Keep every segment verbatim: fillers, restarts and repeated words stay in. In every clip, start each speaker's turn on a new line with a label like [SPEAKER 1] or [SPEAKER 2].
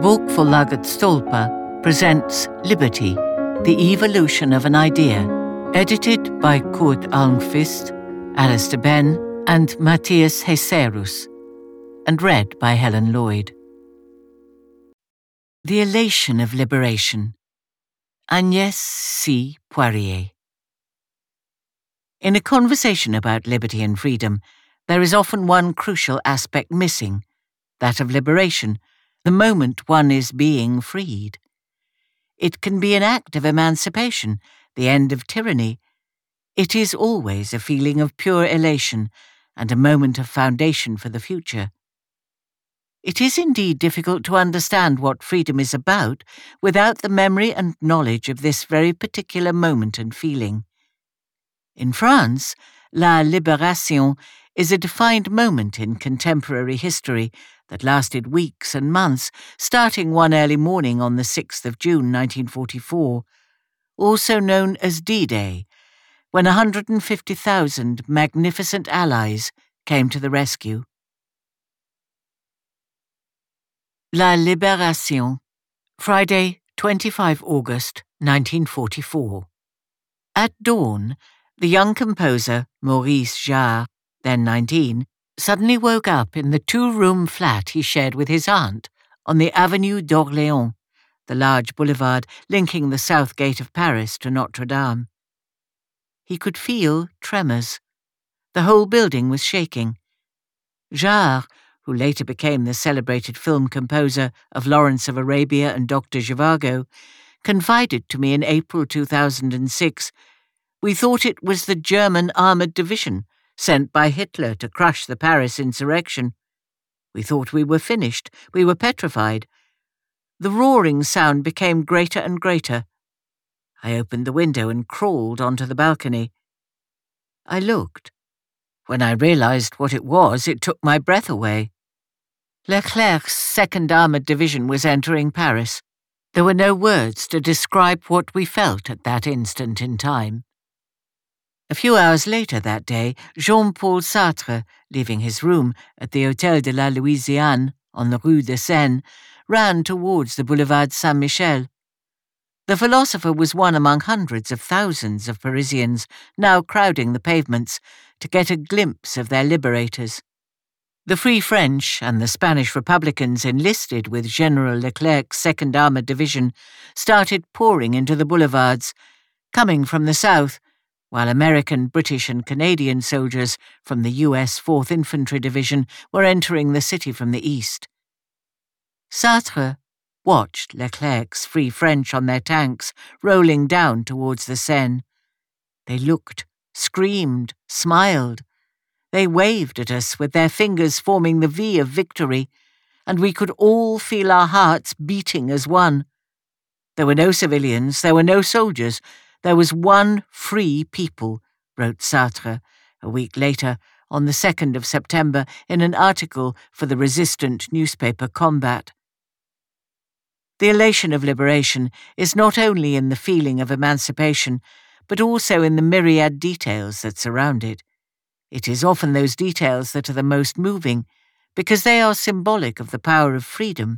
[SPEAKER 1] Bokförlaget Stolpa presents Liberty, the Evolution of an Idea, edited by Kurt Almqvist, Alistair Benn, and Matthias Heiserus, and read by Helen Lloyd. The Elation of Liberation, Agnès C. Poirier. In a conversation about liberty and freedom, there is often one crucial aspect missing, that of liberation, the moment one is being freed. It can be an act of emancipation, the end of tyranny. It is always a feeling of pure elation and a moment of foundation for the future. It is indeed difficult to understand what freedom is about without the memory and knowledge of this very particular moment and feeling. In France, La Libération is a defined moment in contemporary history that lasted weeks and months, starting one early morning on the sixth of June nineteen forty-four, also known as D-Day, when one hundred fifty thousand magnificent allies came to the rescue. La Libération, Friday, the twenty-fifth of August, nineteen forty-four. At dawn, the young composer, Maurice Jarre, then nineteen, suddenly woke up in the two-room flat he shared with his aunt on the Avenue d'Orléans, the large boulevard linking the south gate of Paris to Notre Dame. He could feel tremors. The whole building was shaking. Jarre, who later became the celebrated film composer of Lawrence of Arabia and Doctor Zhivago, confided to me in April two thousand six, "We thought it was the German armoured division sent by Hitler to crush the Paris insurrection. We thought we were finished. We were petrified. The roaring sound became greater and greater. I opened the window and crawled onto the balcony. I looked. When I realized what it was, it took my breath away. Leclerc's second Armoured Division was entering Paris. There were no words to describe what we felt at that instant in time." A few hours later that day, Jean-Paul Sartre, leaving his room at the Hôtel de la Louisiane on the Rue de Seine, ran towards the Boulevard Saint-Michel. The philosopher was one among hundreds of thousands of Parisians now crowding the pavements to get a glimpse of their liberators. The Free French and the Spanish Republicans enlisted with General Leclerc's second Armoured Division started pouring into the boulevards, coming from the south, while American, British and Canadian soldiers from the U S fourth Infantry Division were entering the city from the east. Sartre watched Leclerc's Free French on their tanks rolling down towards the Seine. They looked, screamed, smiled. They waved at us with their fingers forming the V of victory, and we could all feel our hearts beating as one. There were no civilians, there were no soldiers. There was one free people, wrote Sartre a week later, on the second of September, in an article for the resistant newspaper Combat. The elation of liberation is not only in the feeling of emancipation, but also in the myriad details that surround it. It is often those details that are the most moving, because they are symbolic of the power of freedom.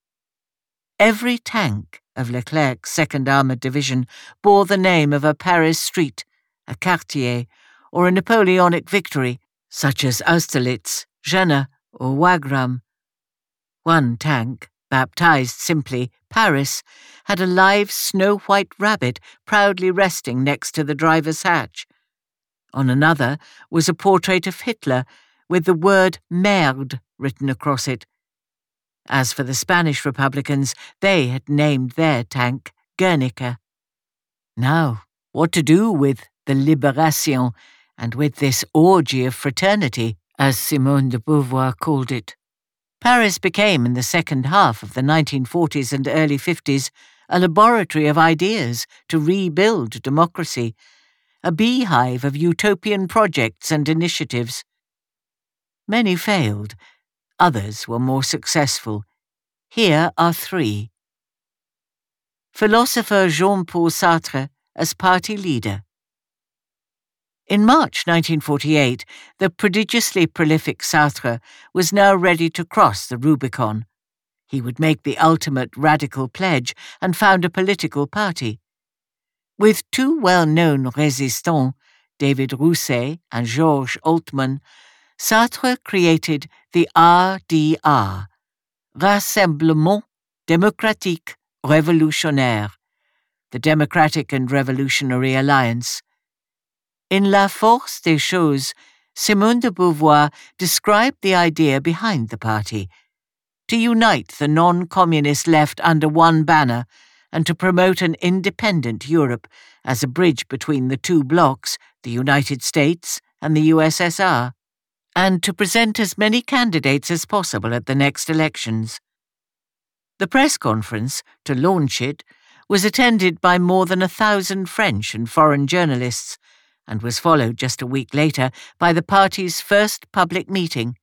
[SPEAKER 1] Every tank of Leclerc's second Armoured Division bore the name of a Paris street, a quartier, or a Napoleonic victory, such as Austerlitz, Jena, or Wagram. One tank, baptized simply Paris, had a live snow-white rabbit proudly resting next to the driver's hatch. On another was a portrait of Hitler with the word merde written across it. As for the Spanish Republicans, they had named their tank Guernica. Now, what to do with the Libération and with this orgy of fraternity, as Simone de Beauvoir called it? Paris became, in the second half of the nineteen forties and early fifties, a laboratory of ideas to rebuild democracy, a beehive of utopian projects and initiatives. Many failed. Others were more successful. Here are three. Philosopher Jean-Paul Sartre as party leader. In March nineteen forty-eight, the prodigiously prolific Sartre was now ready to cross the Rubicon. He would make the ultimate radical pledge and found a political party. With two well-known résistants, David Rousset and Georges Altman, Sartre created the R D R, Rassemblement Démocratique Révolutionnaire, the Democratic and Revolutionary Alliance. In La Force des Choses, Simone de Beauvoir described the idea behind the party: to unite the non-communist left under one banner and to promote an independent Europe as a bridge between the two blocs, the United States and the U S S R, and to present as many candidates as possible at the next elections. The press conference, to launch it, was attended by more than a thousand French and foreign journalists, and was followed just a week later by the party's first public meeting.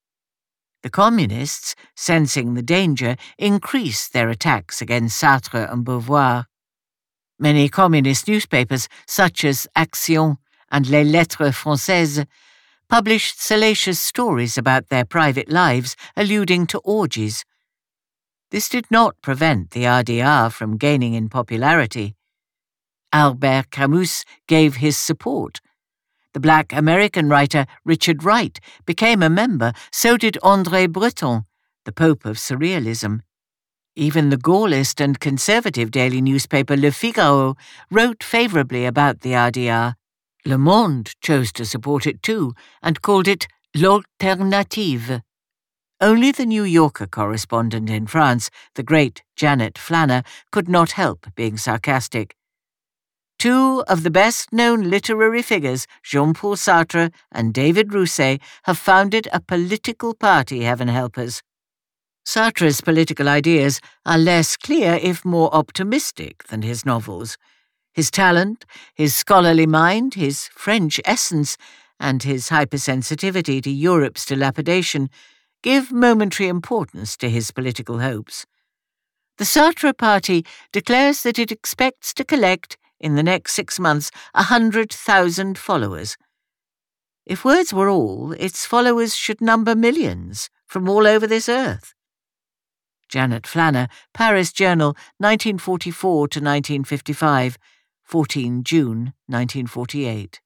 [SPEAKER 1] The communists, sensing the danger, increased their attacks against Sartre and Beauvoir. Many communist newspapers, such as Action and Les Lettres Françaises, published salacious stories about their private lives, alluding to orgies. This did not prevent the R D R from gaining in popularity. Albert Camus gave his support. The black American writer Richard Wright became a member, so did André Breton, the Pope of Surrealism. Even the Gaullist and conservative daily newspaper Le Figaro wrote favourably about the R D R. Le Monde chose to support it too, and called it l'Alternative. Only the New Yorker correspondent in France, the great Janet Flanner, could not help being sarcastic. Two of the best-known literary figures, Jean-Paul Sartre and David Rousset, have founded a political party, heaven help us. Sartre's political ideas are less clear, if more optimistic, than his novels. His talent, his scholarly mind, his French essence, and his hypersensitivity to Europe's dilapidation give momentary importance to his political hopes. The Sartre Party declares that it expects to collect, in the next six months, a hundred thousand followers. If words were all, its followers should number millions from all over this earth. Janet Flanner, Paris Journal, nineteen forty-four to nineteen fifty-five, fourteen June nineteen forty-eight.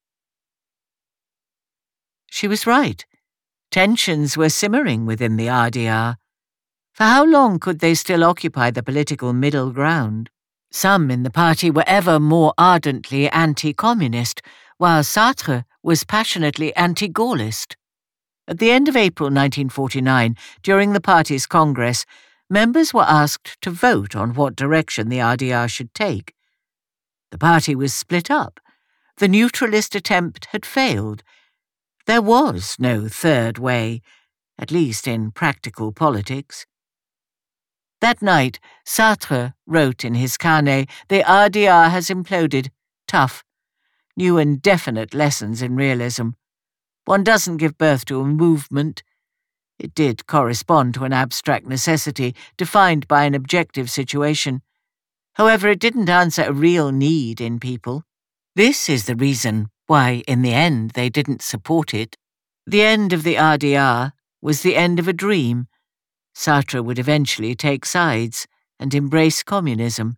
[SPEAKER 1] She was right. Tensions were simmering within the R D R. For how long could they still occupy the political middle ground? Some in the party were ever more ardently anti-communist, while Sartre was passionately anti-Gaullist. At the end of April nineteen forty-nine, during the party's congress, members were asked to vote on what direction the R D R should take. The party was split up. The neutralist attempt had failed. There was no third way, at least in practical politics. That night, Sartre wrote in his carnet, "The R D R has imploded. Tough. New and definite lessons in realism. One doesn't give birth to a movement." It did correspond to an abstract necessity defined by an objective situation. However, it didn't answer a real need in people. This is the reason why, in the end, they didn't support it. The end of the R D R was the end of a dream. Sartre would eventually take sides and embrace communism.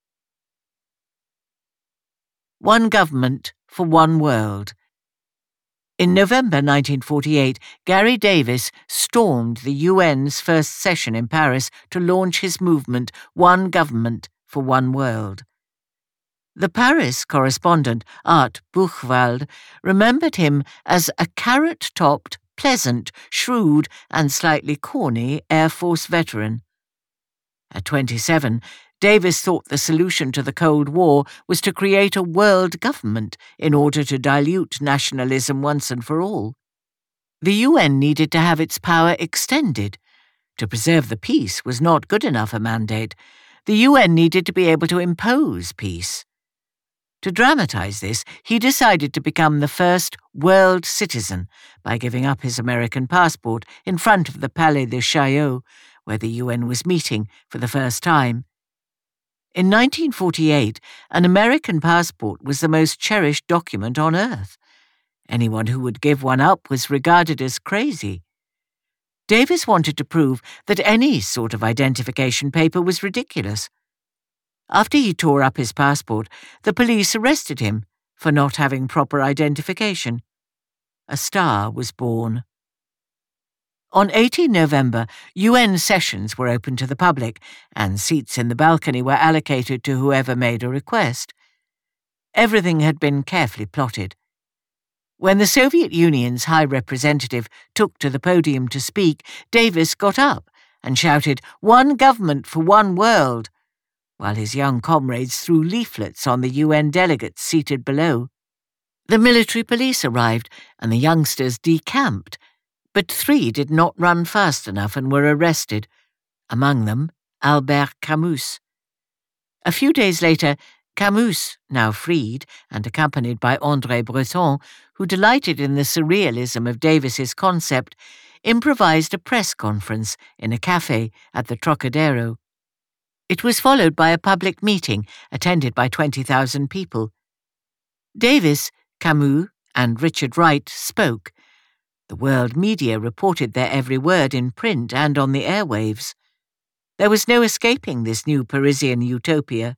[SPEAKER 1] One government for one world. In November nineteen forty-eight, Gary Davis stormed the U N's first session in Paris to launch his movement, One Government for One World. The Paris correspondent, Art Buchwald, remembered him as a carrot-topped, pleasant, shrewd, and slightly corny Air Force veteran. At twenty-seven, Davis thought the solution to the Cold War was to create a world government in order to dilute nationalism once and for all. The U N needed to have its power extended. To preserve the peace was not good enough a mandate. The U N needed to be able to impose peace. To dramatize this, he decided to become the first world citizen by giving up his American passport in front of the Palais de Chaillot, where the U N was meeting for the first time. In nineteen forty-eight, an American passport was the most cherished document on earth. Anyone who would give one up was regarded as crazy. Davis wanted to prove that any sort of identification paper was ridiculous. After he tore up his passport, the police arrested him for not having proper identification. A star was born. On the eighteenth of November, U N sessions were open to the public, and seats in the balcony were allocated to whoever made a request. Everything had been carefully plotted. When the Soviet Union's High Representative took to the podium to speak, Davis got up and shouted, "One government for one world," while his young comrades threw leaflets on the U N delegates seated below. The military police arrived, and the youngsters decamped, but three did not run fast enough and were arrested, among them Albert Camus. A few days later, Camus, now freed and accompanied by André Breton, who delighted in the surrealism of Davis's concept, improvised a press conference in a cafe at the Trocadero. It was followed by a public meeting attended by twenty thousand people. Davis, Camus, and Richard Wright spoke. The world media reported their every word in print and on the airwaves. There was no escaping this new Parisian utopia.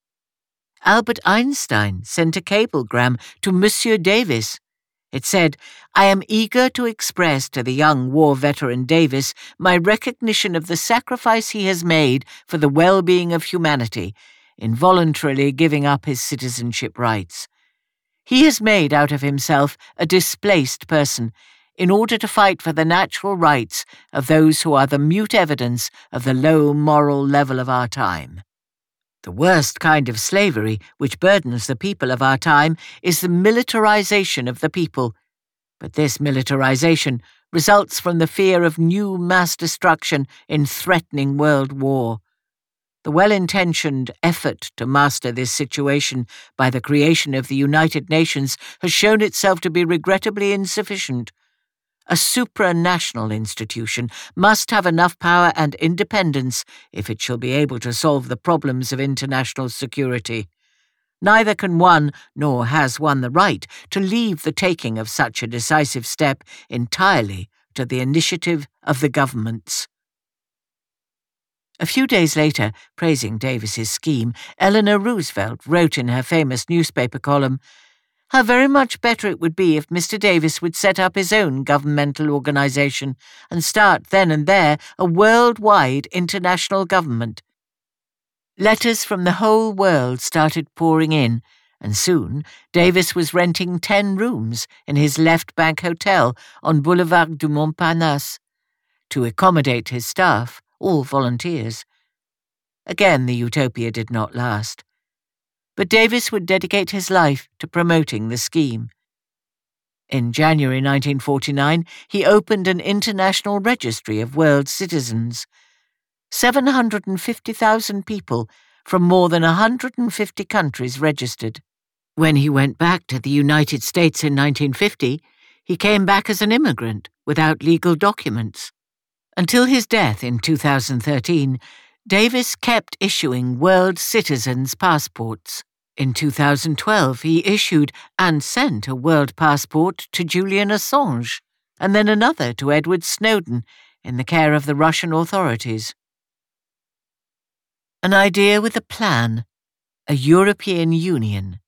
[SPEAKER 1] Albert Einstein sent a cablegram to Monsieur Davis. It said, "I am eager to express to the young war veteran Davis my recognition of the sacrifice he has made for the well-being of humanity, in voluntarily giving up his citizenship rights. He has made out of himself a displaced person in order to fight for the natural rights of those who are the mute evidence of the low moral level of our time. The worst kind of slavery which burdens the people of our time is the militarization of the people. But this militarization results from the fear of new mass destruction in threatening world war. The well-intentioned effort to master this situation by the creation of the United Nations has shown itself to be regrettably insufficient. A supranational institution must have enough power and independence if it shall be able to solve the problems of international security. Neither can one, nor has one the right, to leave the taking of such a decisive step entirely to the initiative of the governments." A few days later, praising Davis's scheme, Eleanor Roosevelt wrote in her famous newspaper column, "How very much better it would be if Mister Davis would set up his own governmental organization and start then and there a worldwide international government." Letters from the whole world started pouring in, and soon Davis was renting ten rooms in his Left Bank Hotel on Boulevard du Montparnasse to accommodate his staff, all volunteers. Again, the utopia did not last. But Davis would dedicate his life to promoting the scheme. In January nineteen forty-nine, he opened an international registry of world citizens. seven hundred fifty thousand people from more than one hundred fifty countries registered. When he went back to the United States in nineteen fifty, he came back as an immigrant without legal documents. Until his death in two thousand thirteen, Davis kept issuing world citizens' passports. In two thousand twelve, he issued and sent a world passport to Julian Assange, and then another to Edward Snowden in the care of the Russian authorities. An idea with a plan, a European Union.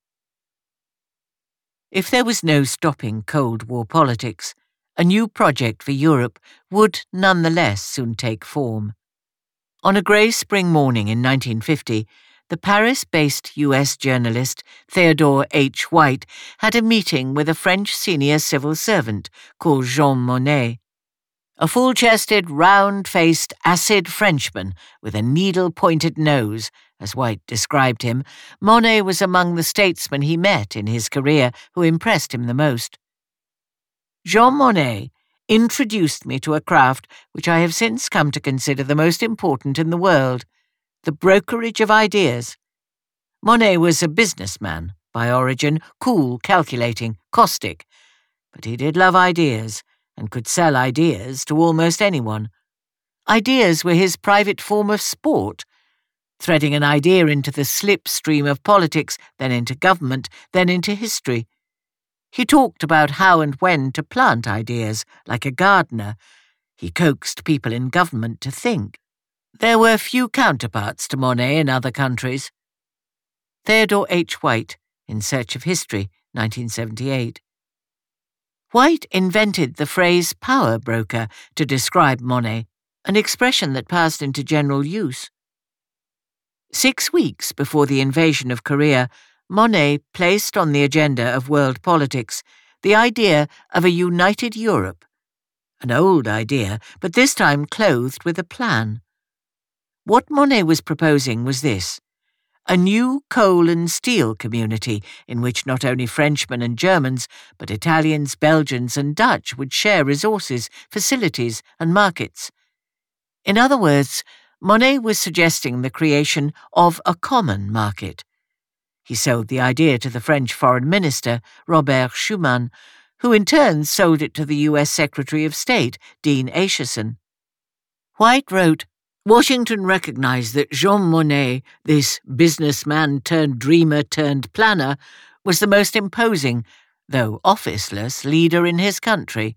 [SPEAKER 1] If there was no stopping Cold War politics, a new project for Europe would nonetheless soon take form. On a grey spring morning in nineteen fifty, the Paris-based U S journalist Theodore H. White had a meeting with a French senior civil servant called Jean Monnet. A full-chested, round-faced, acid Frenchman with a needle-pointed nose, as White described him, Monnet was among the statesmen he met in his career who impressed him the most. Jean Monnet introduced me to a craft which I have since come to consider the most important in the world, the brokerage of ideas. Monnet was a businessman by origin, cool, calculating, caustic, but he did love ideas and could sell ideas to almost anyone. Ideas were his private form of sport, threading an idea into the slipstream of politics, then into government, then into history. He talked about how and when to plant ideas, like a gardener. He coaxed people in government to think. There were few counterparts to Monet in other countries. Theodore H. White, In Search of History, nineteen seventy-eight. White invented the phrase power broker to describe Monet, an expression that passed into general use. Six weeks before the invasion of Korea, Monet placed on the agenda of world politics the idea of a united Europe. An old idea, but this time clothed with a plan. What Monet was proposing was this: a new coal and steel community in which not only Frenchmen and Germans, but Italians, Belgians and Dutch would share resources, facilities and markets. In other words, Monet was suggesting the creation of a common market. He sold the idea to the French Foreign Minister, Robert Schuman, who in turn sold it to the U S Secretary of State, Dean Acheson. White wrote, Washington recognized that Jean Monnet, this businessman-turned-dreamer-turned-planner, was the most imposing, though officeless, leader in his country.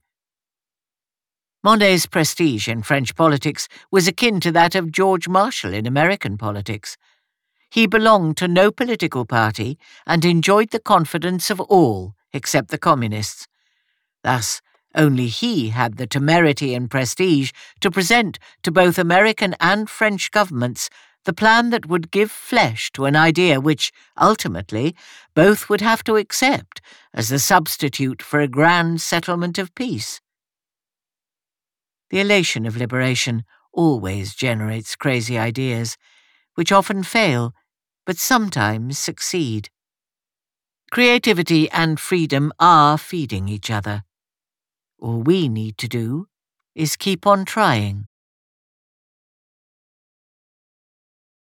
[SPEAKER 1] Monet's prestige in French politics was akin to that of George Marshall in American politics. He belonged to no political party and enjoyed the confidence of all except the communists. Thus, only he had the temerity and prestige to present to both American and French governments the plan that would give flesh to an idea which, ultimately, both would have to accept as the substitute for a grand settlement of peace. The elation of liberation always generates crazy ideas, which often fail, but sometimes succeed. Creativity and freedom are feeding each other. All we need to do is keep on trying.